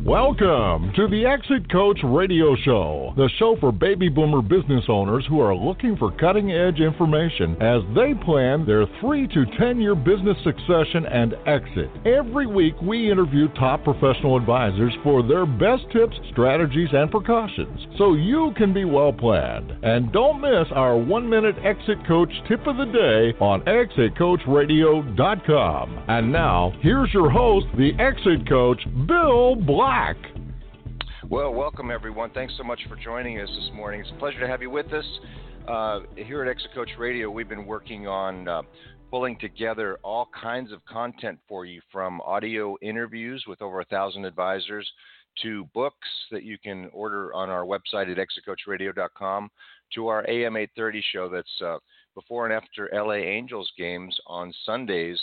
Welcome to the Exit Coach Radio Show, the show for baby boomer business owners who are looking for cutting-edge information as they plan their 3 to 10-year business succession and exit. Every week, we interview top professional advisors for their best tips, strategies, and precautions so you can be well-planned. And don't miss our 1-minute Exit Coach tip of the day on ExitCoachRadio.com. And now, here's your host, the Exit Coach, Bill Black. Well, welcome everyone. Thanks so much for joining us this morning. It's a pleasure to have you with us. Here at Exit Coach Radio, we've been working on pulling together all kinds of content for you, from audio interviews with over 1,000 advisors to books that you can order on our website at ExitCoachRadio.com, to our AM 830 show that's before and after LA Angels games on Sundays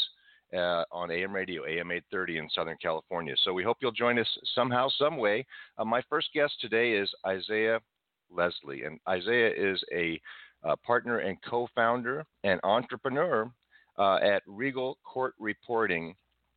on AM radio, AM 830 in Southern California. So we hope you'll join us somehow, some way. My first guest today is Isaiah Leslie, and Isaiah is a partner and co-founder and entrepreneur at Regal Court Reporting.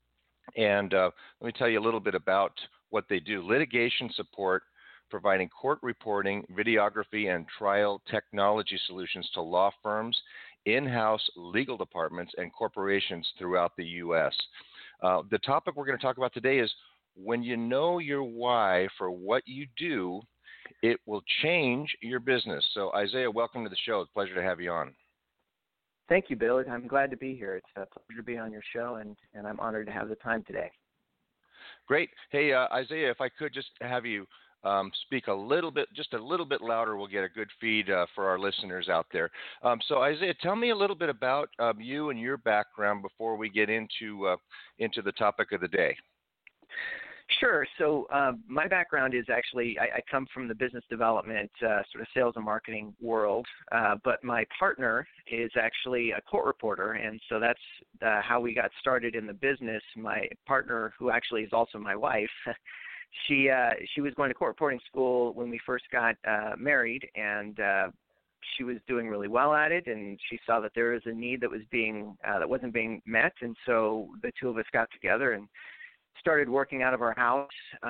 And let me tell you a little bit about what they do. Litigation support, providing court reporting, videography, and trial technology solutions to law firms, in-house legal departments, and corporations throughout the U.S. The topic we're going to talk about today is when you know your why for what you do, it will change your business. So, Isaiah, welcome to the show. It's a pleasure to have you on. Thank you, Bill. I'm glad to be here. It's a pleasure to be on your show, and I'm honored to have the time today. Great. Hey, Isaiah, if I could just have you speak just a little bit louder, we'll get a good feed for our listeners out there. So, Isaiah, tell me a little bit about you and your background before we get into the topic of the day. Sure. So my background is actually, I come from the business development sort of sales and marketing world, but my partner is actually a court reporter, and so that's how we got started in the business. My partner, who actually is also my wife, She was going to court reporting school when we first got married, and she was doing really well at it. And she saw that there was a need that wasn't being met, and so the two of us got together and started working out of our house.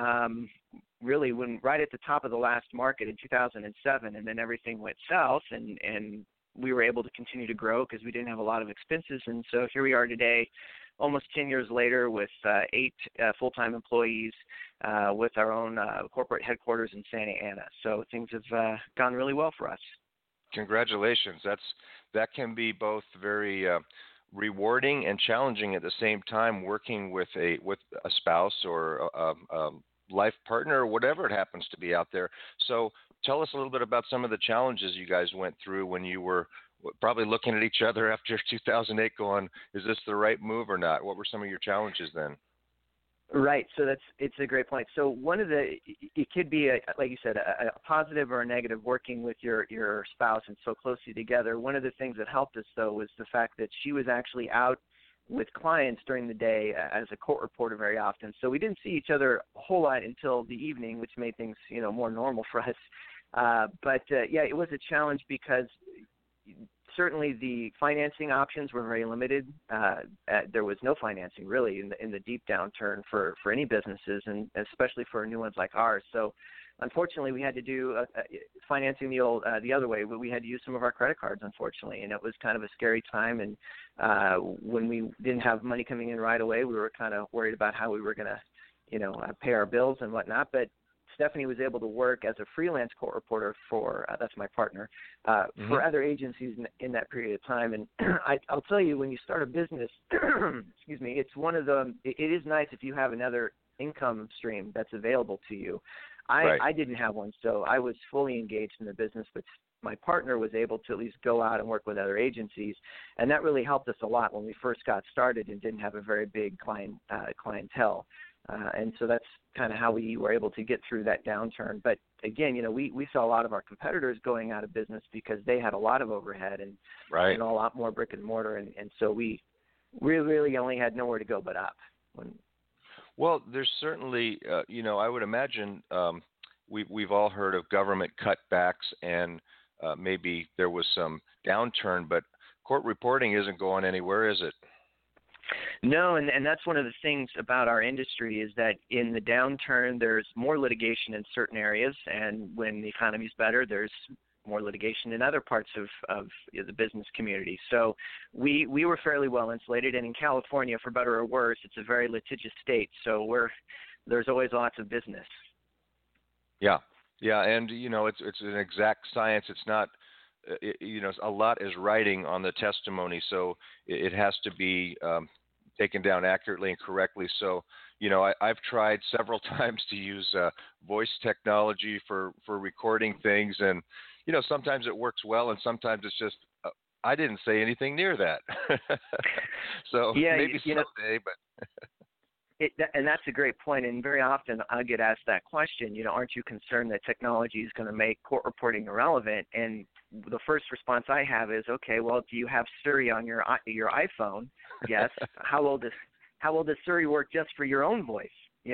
Really, right at the top of the last market in 2007, and then everything went south, and we were able to continue to grow because we didn't have a lot of expenses. And so here we are today, almost 10 years later, with 8 full-time employees, with our own corporate headquarters in Santa Ana. So things have gone really well for us. Congratulations. That can be both very rewarding and challenging at the same time, working with a spouse or a life partner or whatever it happens to be out there. So tell us a little bit about some of the challenges you guys went through when you were probably looking at each other after 2008 going, is this the right move or not? What were some of your challenges then? Right. So it's a great point. So it could be, like you said, a positive or a negative working with your spouse and so closely together. One of the things that helped us, though, was the fact that she was actually out with clients during the day as a court reporter very often. So we didn't see each other a whole lot until the evening, which made things, more normal for us. But it was a challenge because certainly the financing options were very limited. There was no financing really in the deep downturn for any businesses, and especially for new ones like ours. So unfortunately, we had to do financing the other way. We had to use some of our credit cards, unfortunately, and it was kind of a scary time. And when we didn't have money coming in right away, we were kind of worried about how we were going to, pay our bills and whatnot. But Stephanie was able to work as a freelance court reporter for, that's my partner, for other agencies in that period of time. And I'll tell you, when you start a business, excuse me, it's it is nice if you have another income stream that's available to you. I didn't have one, so I was fully engaged in the business, but my partner was able to at least go out and work with other agencies, and that really helped us a lot when we first got started and didn't have a very big clientele. And so that's kind of how we were able to get through that downturn. But again, we saw a lot of our competitors going out of business because they had a lot of overhead and a lot more brick and mortar. And so we really only had nowhere to go but up. Well, there's certainly, I would imagine we've all heard of government cutbacks, and maybe there was some downturn, but court reporting isn't going anywhere, is it? No, and that's one of the things about our industry is that in the downturn, there's more litigation in certain areas, and when the economy's better, there's more litigation in other parts of the business community. So we were fairly well insulated, and in California, for better or worse, it's a very litigious state, so there's always lots of business. Yeah, and it's an exact science. It's not, a lot is writing on the testimony, so it has to be taken down accurately and correctly. So, I've tried several times to use voice technology for recording things, and sometimes it works well, and sometimes it's just I didn't say anything near that. So yeah, maybe someday, but. And that's a great point, and very often I get asked that question, aren't you concerned that technology is going to make court reporting irrelevant? And the first response I have is, okay, well, do you have Siri on your iPhone? Yes. How will this Siri work just for your own voice,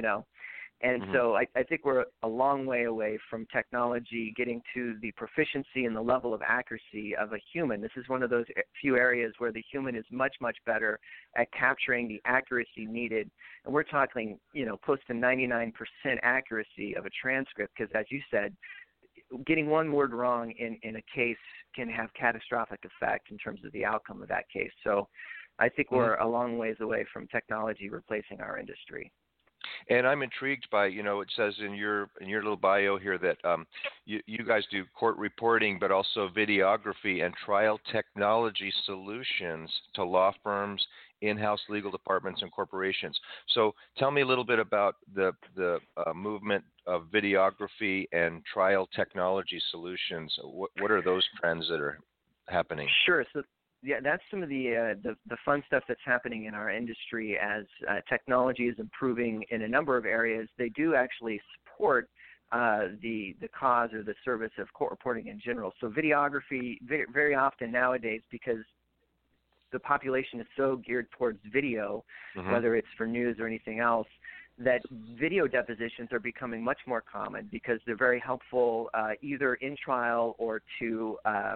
And so I think we're a long way away from technology getting to the proficiency and the level of accuracy of a human. This is one of those few areas where the human is much, much better at capturing the accuracy needed. And we're talking, close to 99% accuracy of a transcript because, as you said, getting one word wrong in a case can have catastrophic effect in terms of the outcome of that case. So I think we're a long ways away from technology replacing our industry. And I'm intrigued by, it says in your little bio here that you guys do court reporting, but also videography and trial technology solutions to law firms, in-house legal departments, and corporations. So tell me a little bit about the movement of videography and trial technology solutions. What are those trends that are happening? Sure. So yeah, that's some of the fun stuff that's happening in our industry as technology is improving in a number of areas. They do actually support the cause or the service of court reporting in general. So videography, very often nowadays, because the population is so geared towards video, whether it's for news or anything else, that video depositions are becoming much more common because they're very helpful either in trial or to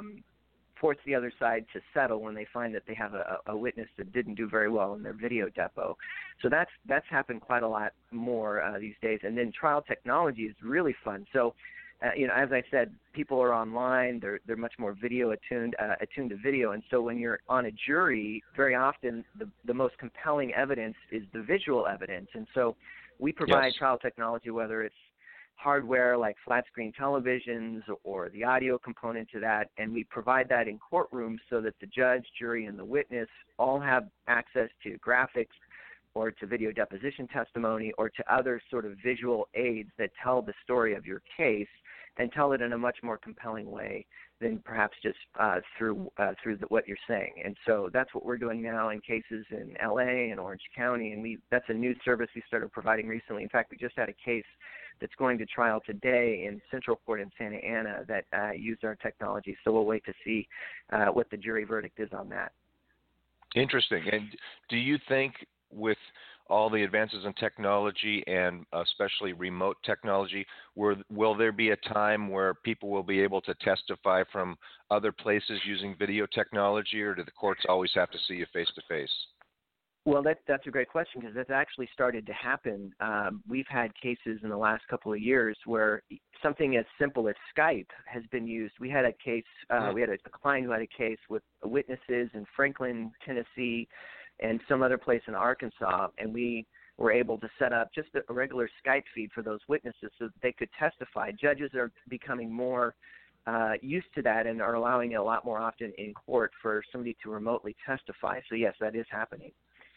force the other side to settle when they find that they have a witness that didn't do very well in their video depo. So that's happened quite a lot more these days. And then trial technology is really fun. So, as I said, people are online. They're much more video attuned to video. And so when you're on a jury, very often the most compelling evidence is the visual evidence. And so we provide trial technology, whether it's hardware like flat screen televisions or the audio component to that, and we provide that in courtrooms so that the judge, jury, and the witness all have access to graphics or to video deposition testimony or to other sort of visual aids that tell the story of your case and tell it in a much more compelling way than perhaps just through what you're saying. And so that's what we're doing now in cases in L.A. and Orange County, and that's a new service we started providing recently. In fact, we just had a case that's going to trial today in Central Court in Santa Ana that used our technology. So we'll wait to see what the jury verdict is on that. Interesting. And do you think with all the advances in technology and especially remote technology, will there be a time where people will be able to testify from other places using video technology, or do the courts always have to see you face-to-face? Well, that's a great question because that's actually started to happen. We've had cases in the last couple of years where something as simple as Skype has been used. We had a case, we had a client who had a case with witnesses in Franklin, Tennessee, and some other place in Arkansas, and we were able to set up just a regular Skype feed for those witnesses so that they could testify. Judges are becoming more used to that and are allowing it a lot more often in court for somebody to remotely testify. So, yes, that is happening.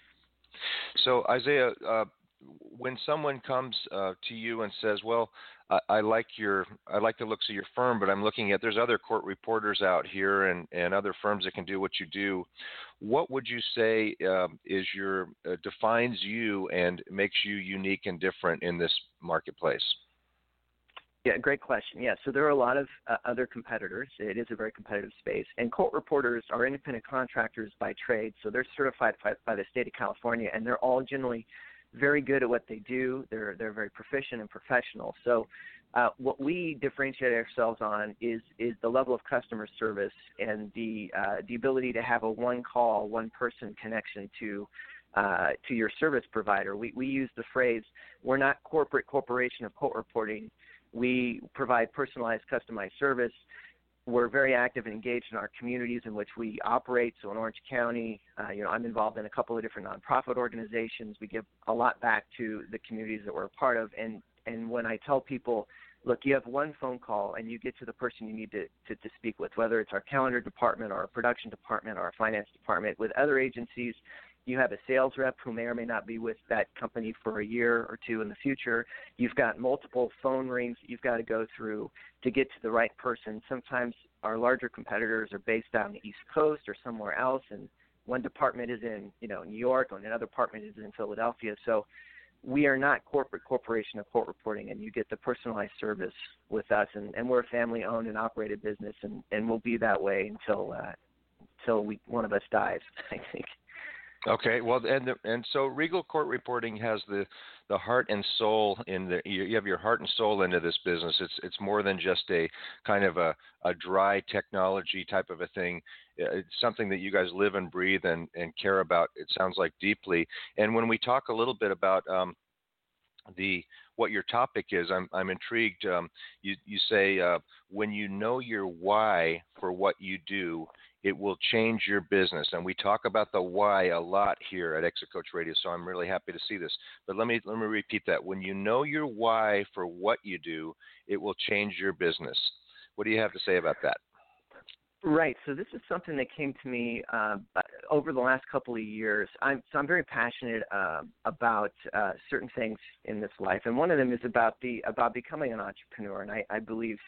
So, Isaiah, when someone comes to you and says, well, I like the looks of your firm, but I'm looking at there's other court reporters out here and other firms that can do what you do, what would you say is defines you and makes you unique and different in this marketplace? Yeah, great question. Yeah, so there are a lot of other competitors. It is a very competitive space. And court reporters are independent contractors by trade, so they're certified by the state of California, and they're all generally very good at what they do. They're very proficient and professional. So what we differentiate ourselves on is the level of customer service and the ability to have a one-call, one-person connection to to your service provider. We use the phrase, we're not corporation of court reporting. We provide personalized, customized service. We're very active and engaged in our communities in which we operate. So in Orange County, I'm involved in a couple of different nonprofit organizations. We give a lot back to the communities that we're a part of. And when I tell people, look, you have one phone call and you get to the person you need to speak with, whether it's our calendar department or our production department or our finance department. With other agencies, you have a sales rep who may or may not be with that company for a year or two in the future. You've got multiple phone rings that you've got to go through to get to the right person. Sometimes our larger competitors are based out on the East Coast or somewhere else, and one department is in New York and another department is in Philadelphia. So we are not corporation of court reporting, and you get the personalized service with us. And we're a family-owned and operated business, and we'll be that way until one of us dies, I think. Okay, well, and so Regal Court Reporting has the heart and soul you have your heart and soul into this business. It's more than just a kind of a dry technology type of a thing. It's something that you guys live and breathe and care about, it sounds like, deeply. And when we talk a little bit about what your topic is, I'm intrigued. You say when you know your why for what you do, it will change your business. And we talk about the why a lot here at Exit Coach Radio, so I'm really happy to see this. But let me repeat that. When you know your why for what you do, it will change your business. What do you have to say about that? Right. So this is something that came to me over the last couple of years. I'm very passionate about certain things in this life, and one of them is about becoming an entrepreneur. And I believe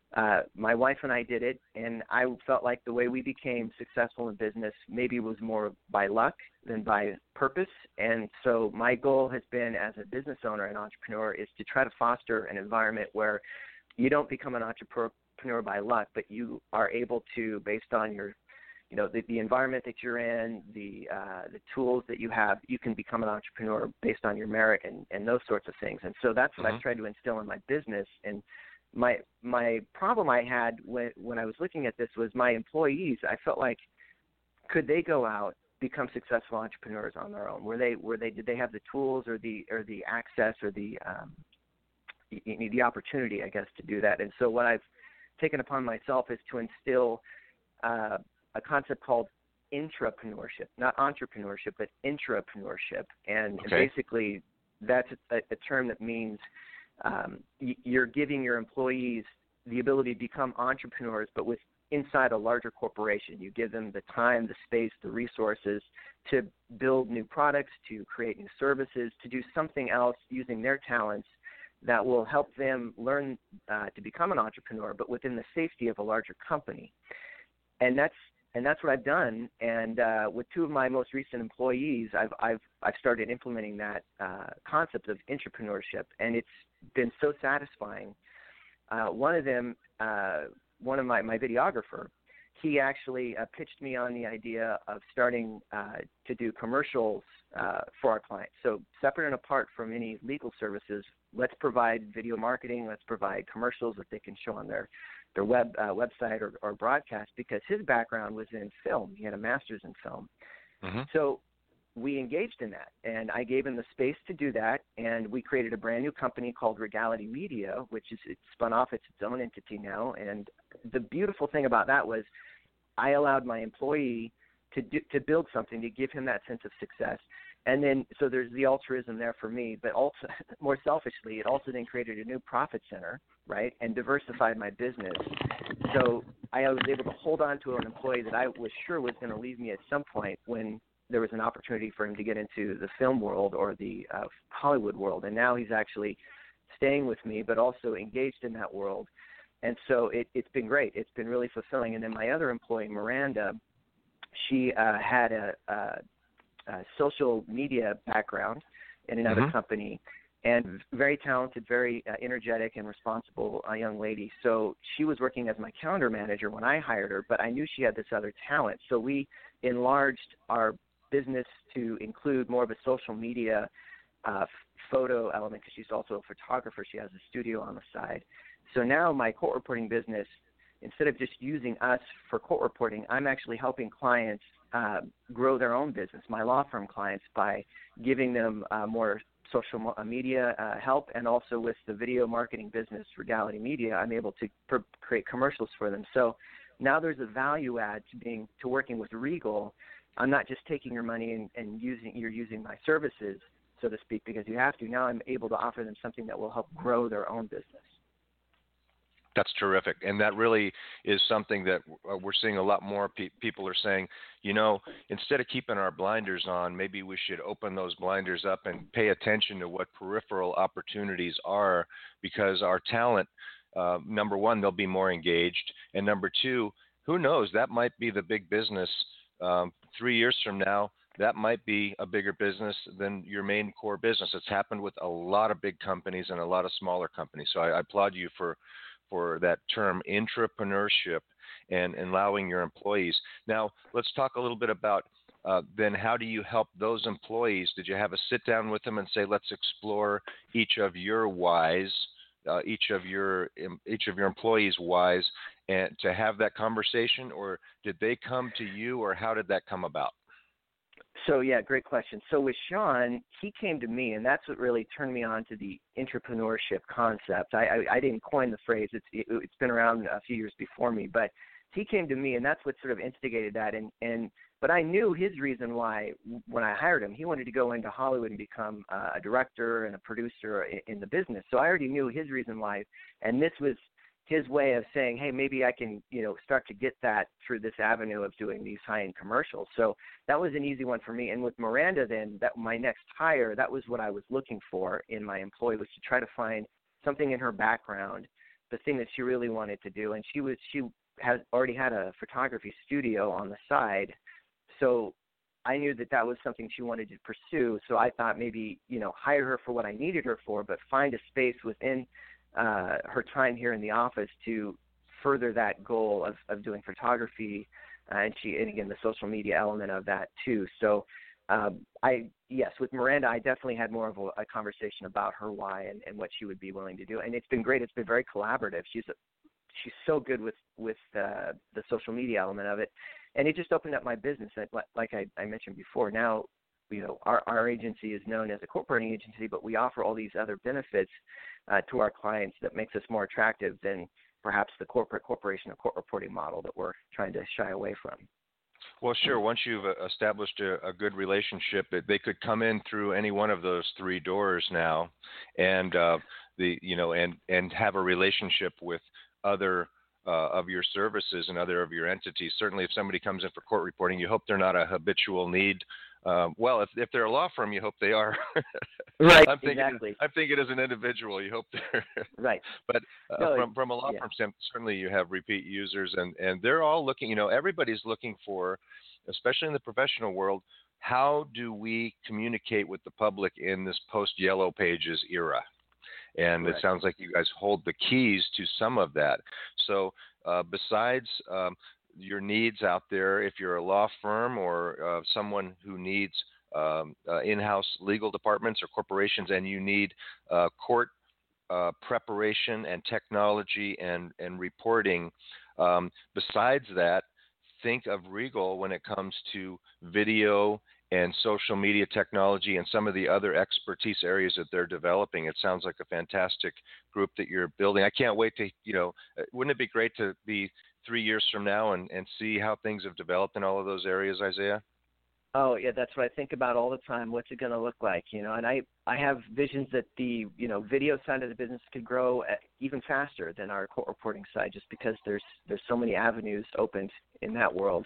my wife and I did it, and I felt like the way we became successful in business maybe was more by luck than by purpose. And so my goal has been, as a business owner and entrepreneur, is to try to foster an environment where you don't become an entrepreneur by luck, but you are able to, based on your, the environment that you're in, the tools that you have, you can become an entrepreneur based on your merit and those sorts of things. And so that's what I've tried to instill in my business. And my problem I had when I was looking at this was my employees. I felt like, could they go out, become successful entrepreneurs on their own? Did they have the tools or the access or the opportunity, I guess, to do that? And so what I've taken upon myself is to instill a concept called intrapreneurship, not entrepreneurship, but intrapreneurship. And basically that's a term that means you're giving your employees the ability to become entrepreneurs, but inside a larger corporation. You give them the time, the space, the resources to build new products, to create new services, to do something else using their talents that will help them learn to become an entrepreneur, but within the safety of a larger company. And that's what I've done. And with two of my most recent employees, I've started implementing that concept of intrapreneurship, and it's been so satisfying. One of them, one of my videographer, he actually pitched me on the idea of starting to do commercials for our clients. So separate and apart from any legal services, let's provide video marketing, let's provide commercials that they can show on their website or broadcast, because his background was in film. He had a master's in film. So we engaged in that, and I gave him the space to do that, and we created a brand new company called Regality Media, which is it's spun off. It's its own entity now. And the beautiful thing about that was I allowed my employee to build something, to give him that sense of success. And then, so there's the altruism there for me, but also more selfishly, it also then created a new profit center, right, and diversified my business. So I was able to hold on to an employee that I was sure was going to leave me at some point when there was an opportunity for him to get into the film world or the Hollywood world. And now he's actually staying with me, but also engaged in that world. And so it's been great. It's been really fulfilling. And then my other employee, Miranda, she had a social media background in another company, and very talented, very energetic and responsible young lady. So she was working as my calendar manager when I hired her, but I knew she had this other talent. So we enlarged our business to include more of a social media photo element, because she's also a photographer. She has a studio on the side. So now my court reporting business instead of just using us for court reporting, I'm actually helping clients grow their own business, my law firm clients, by giving them more social media help, and also with the video marketing business, Regality Media, I'm able to create commercials for them. So now there's a value add to working with Regal. I'm not just taking your money and you're using my services, so to speak, because you have to. Now I'm able to offer them something that will help grow their own business. That's terrific. And that really is something that we're seeing a lot more people are saying, instead of keeping our blinders on, maybe we should open those blinders up and pay attention to what peripheral opportunities are, because our talent, number one, they'll be more engaged. And number two, who knows, that might be the big business 3 years from now. That might be a bigger business than your main core business. It's happened with a lot of big companies and a lot of smaller companies. So I applaud you for that term, intrapreneurship, and allowing your employees. Now, let's talk a little bit about then how do you help those employees? Did you have a sit down with them and say, let's explore each of your whys, each of your employees' whys, and to have that conversation, or did they come to you, or how did that come about? So, yeah, great question. So with Sean, he came to me, and that's what really turned me on to the intrapreneurship concept. I didn't coin the phrase. It's been around a few years before me, but he came to me, and that's what sort of instigated that. But I knew his reason why when I hired him. He wanted to go into Hollywood and become a director and a producer in the business. So I already knew his reason why, and this was his way of saying, hey, maybe I can, start to get that through this avenue of doing these high-end commercials. So that was an easy one for me. And with Miranda, then, that my next hire, that was what I was looking for in my employee, was to try to find something in her background, the thing that she really wanted to do. And she has already had a photography studio on the side, so I knew that was something she wanted to pursue. So I thought maybe, hire her for what I needed her for, but find a space within her time here in the office to further that goal of doing photography, and again, the social media element of that too. So with Miranda, I definitely had more of a conversation about her why and what she would be willing to do. And it's been great. It's been very collaborative. She's so good with the social media element of it. And it just opened up my business. Like I mentioned before, now, our agency is known as a corporate agency, but we offer all these other benefits to our clients that makes us more attractive than perhaps the corporation or court reporting model that we're trying to shy away from. Well, sure. Once you've established a good relationship, they could come in through any one of those three doors now, and and have a relationship with other of your services and other of your entities. Certainly, if somebody comes in for court reporting, you hope they're not a habitual need. If they're a law firm, you hope they are. Right, exactly. I'm thinking as an individual, you hope they're right. But from a law firm standpoint, certainly you have repeat users, and they're all looking. Everybody's looking for, especially in the professional world, how do we communicate with the public in this post-Yellow Pages era? And It sounds like you guys hold the keys to some of that. So besides your needs out there, if you're a law firm or someone who needs in-house legal departments or corporations, and you need court preparation and technology and reporting, besides that, think of Regal when it comes to video and social media technology and some of the other expertise areas that they're developing. It sounds like a fantastic group that you're building. I can't wait to, wouldn't it be great to be 3 years from now and see how things have developed in all of those areas, Isaiah? Oh, yeah, that's what I think about all the time. What's it going to look like, And I have visions that the, video side of the business could grow even faster than our court reporting side, just because there's so many avenues opened in that world.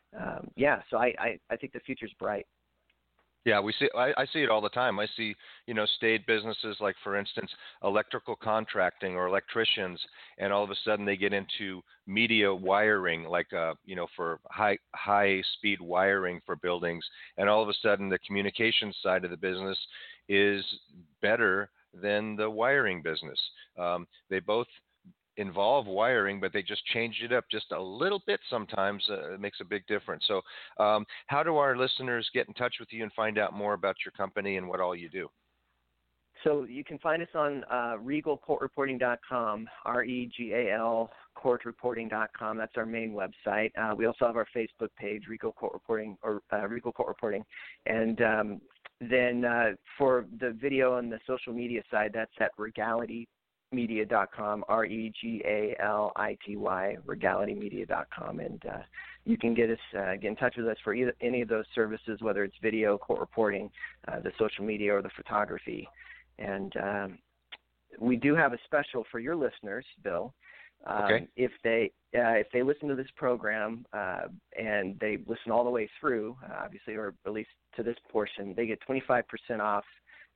So I think the future's bright. Yeah, I see it all the time. I see, staid businesses like, for instance, electrical contracting or electricians, and all of a sudden they get into media wiring, like, for high speed wiring for buildings. And all of a sudden the communications side of the business is better than the wiring business. They both involve wiring, but they just changed it up just a little bit sometimes. It makes a big difference. So how do our listeners get in touch with you and find out more about your company and what all you do? So you can find us on regalcourtreporting.com, REGAL RicoCourtReporting.com. That's our main website. We also have our Facebook page, Rico Court Reporting, or Rico Court Reporting. And then for the video and the social media side, that's at regalitymedia.com, REGALITY, regalitymedia.com. And you can get in touch with us for any of those services, whether it's video, court reporting, the social media, or the photography. And we do have a special for your listeners, Bill. Okay. If they listen to this program and they listen all the way through, obviously, or at least to this portion, they get 25% off.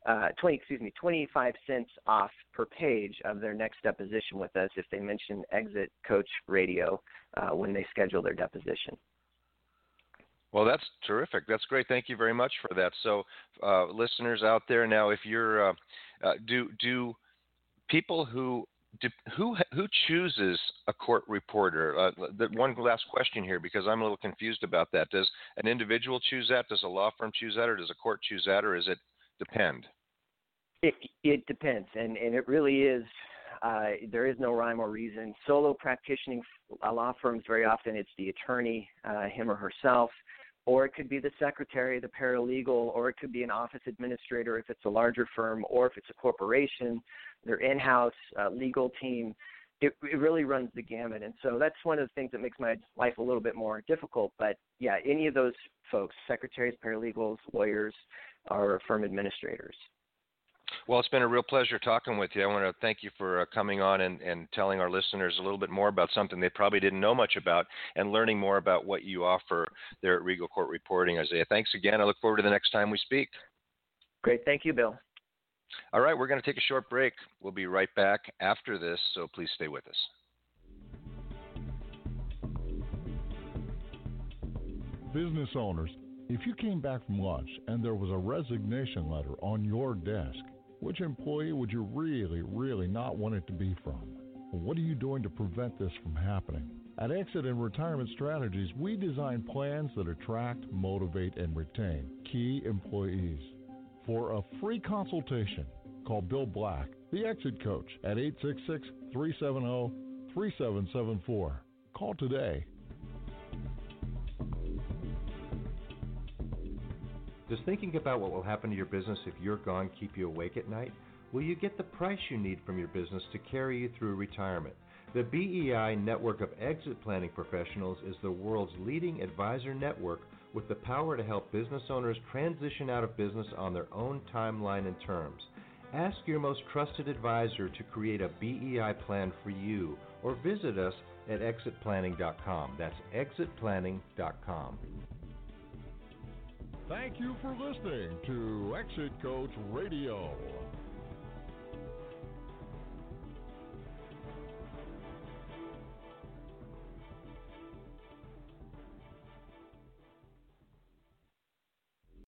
25 cents off per page of their next deposition with us if they mention Exit Coach Radio when they schedule their deposition. Well, that's terrific. That's great. Thank you very much for that. So, listeners out there, now, if you're do people who chooses a court reporter? One last question here, because I'm a little confused about that. Does an individual choose that? Does a law firm choose that? Or does a court choose that? Or is it depend? It depends, and it really is. There is no rhyme or reason. Solo practicing law firms, very often it's the attorney, him or herself, or it could be the secretary, the paralegal, or it could be an office administrator if it's a larger firm, or if it's a corporation, their in-house legal team. It really runs the gamut, and so that's one of the things that makes my life a little bit more difficult. But, yeah, any of those folks, secretaries, paralegals, lawyers, or firm administrators. Well, it's been a real pleasure talking with you. I want to thank you for coming on and telling our listeners a little bit more about something they probably didn't know much about, and learning more about what you offer there at Regal Court Reporting. Isaiah, thanks again. I look forward to the next time we speak. Great. Thank you, Bill. All right, we're going to take a short break. We'll be right back after this, so please stay with us. Business owners, if you came back from lunch and there was a resignation letter on your desk, which employee would you really, really not want it to be from? What are you doing to prevent this from happening? At Exit and Retirement Strategies, we design plans that attract, motivate, and retain key employees. For a free consultation, call Bill Black, the Exit Coach, at 866-370-3774. Call today. Does thinking about what will happen to your business if you're gone keep you awake at night? Will you get the price you need from your business to carry you through retirement? The BEI network of exit planning professionals is the world's leading advisor network with the power to help business owners transition out of business on their own timeline and terms. Ask your most trusted advisor to create a BEI plan for you, or visit us at exitplanning.com. That's exitplanning.com. Thank you for listening to Exit Coach Radio.